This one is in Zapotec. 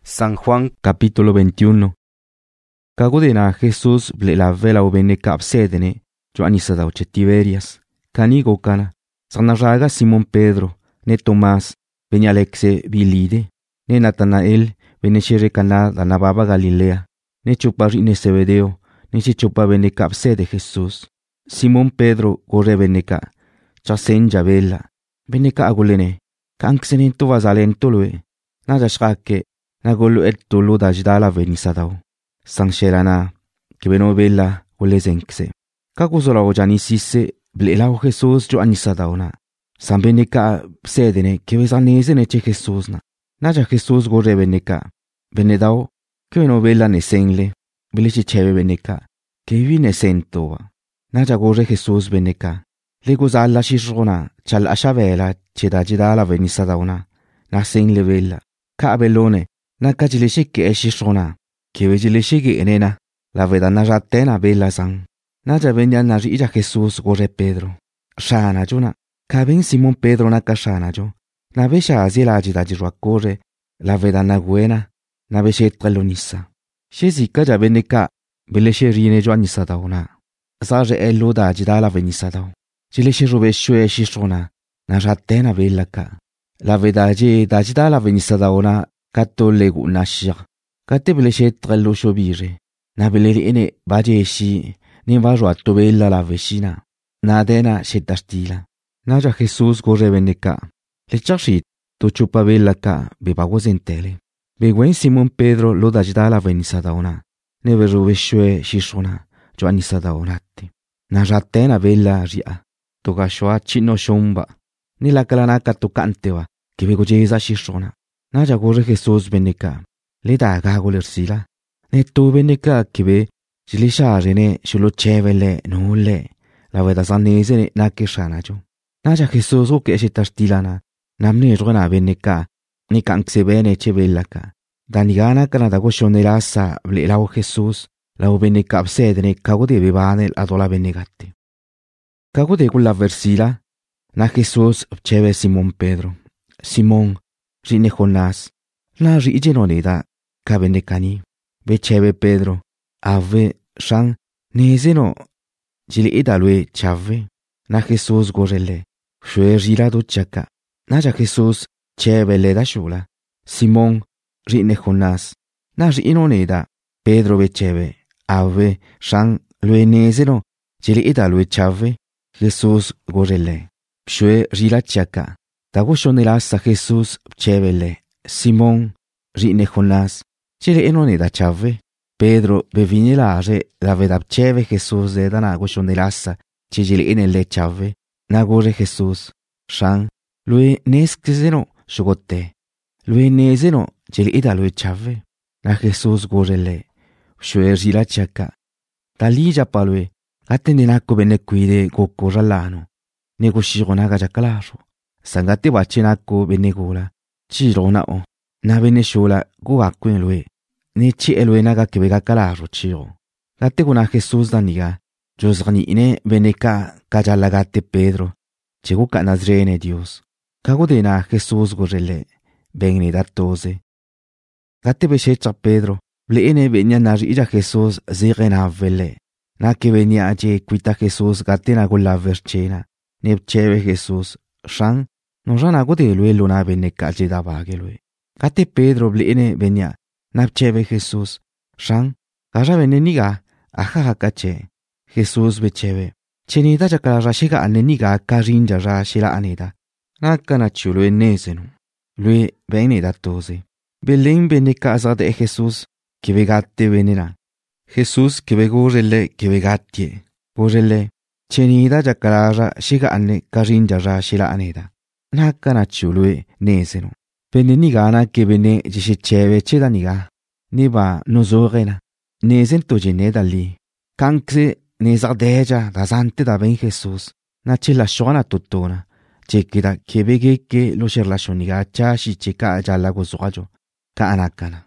San Juan capítulo 21. Kagudena Jesús blela vela ubene kapsedene jo anisada uche Tiberias. Kanigo kana. Sarnaraga Simón Pedro, ne Tomás, bene Alexe Bilide, ne Natanael, bene Sherekana danababa Galilea, ne chupari ne Zebedeo, ne chupa bene kapsede Jesús. Simón Pedro gore beneka, chasen jabela, beneka agulene, kanksenen to vazalentolue, najashake, nagolu etulu dajdala venisadao. Sangsherana, que benovela ulezenkse. Kakuzola ojanisise, blelao Jesús jo anisadaona. Sambeneka sedene, que besanezene che Jesús na. Naja Jesús gore beneka, benedao, que benovela nesenle, beleche cheve beneka, que vine sentoa. Naja gore Jesús beneka. Legozala shishona, chal ashavela, chedajidala venisadaona. Nasenle vela, ka belone, nakajileshe que eshishona. Que vejileshige enena, la vedana ratena bela sang. Naja venya narija Jesús gore Pedro. Shana juna, kaben Simón Pedro nakashana jo. Na vesha azela ajidajirwa gore, la vedana guena, na veshe trelonisa. Shezi kaja beneka, beleshe rine jo anisadauna. Saje eluda ajidala venisadao. Jileshe rubeshwe shishona, na ratena bela ka. La vedaje dajidala venisadauna, kato legu nashir. Katebeleshe trello shobire. Nabeleli ene bajeshi, ne vajwa tobella la vecina. Nadena shetastila. Naja Jesús gore beneka. Le chashit, to chupabella ka, bebagozentele. Begwen Simón Pedro lo dajdala venisadaona. Ne verubeshwe shishona, jo anisadaonate. Najatena bella ria. Togashwa chino shomba. Ni la kalanaka tokantewa, que begojeza shishona. Naja gore Jesús beneka. Le da gagolersila. Ne tu beneka kibe, jilisha rene shulo chevele nulle. La veda sanese ne nakeshana jo. Naja Jesús o que shetastilana. Namne rona beneka. Ni kanksebene chebelaka. Danigana kanadago shonelasa ble lao Jesús. La beneka absedene kagode bebanel adola benegate. Kagode con la versila. Na Jesús cheve Simón Pedro. Simón, rine Jonás. La rigenoneda. Kabenekani, bechebe Pedro, ave, shang, nezeno, jili idalwe chave, na Jesús gorele, shue rilado chaka, naja Jesús chebele da shula, Simón, rine Jonás, na rinoneda, Pedro bechebe, ave, shang, lue nezeno, jili idalwe chave, Jesús gorele, shue rila chaka, dago shonela sa Jesús chebele, Simón, rine Jonás, Chile enone da chave. Pedro bevinilare la vedab cheve Jesús de danago shonelasa. Chile enele chave. Nagore Jesús. Shang. Lui neskzeno shugote. Lui nezeno chile ida lui chave. Na Jesús gorele. Shuerjila chaka. Talija palue. Atendenako bene cuide goko ralano. Negoshironaga jacalaro. Sangate wachenako benegola. Chironao. Na veneshola go akwelwe. Ne chi elwe naga kebega kalaro chiro. Gate guna Jesús daniga. Josrani ine veneka kajalagate Pedro. Chego ka nazrene Dios. Kago de na Jesús gorele. Bengne datose. Gate beshecha Pedro. Ble ene venia narija Jesús zirena vele. Na que venia aje quita Jesús gate na gola verchena. Nebcheve Jesús. Shang. No rana go de luelo na veneka aje da bagelwe. Gate Pedro blene venia, napcheve Jesús. Shang, gaja veneniga, ajaja cache. Jesús becheve. Chenida jacala rashiga aneniga karinja rashila aneda. Nakana chulo enezenu. Lui venida tose. Belén beneca azar de Jesús, que vegate venena. Jesús que vegorele que vegatie. Gorele. Chenida jacala rashiga ane karinja rashila aneda. Nakana chulo nezenu. Benenigana que bene jishecheve chedaniga. Niba nozorena. Nezento geneda li. Kankse nezardeja da zante da ben Jesús. Na chela shona tutona. Chekida que vege que lo sherlashoniga chashi cheka jala gozojo. Ka anakana.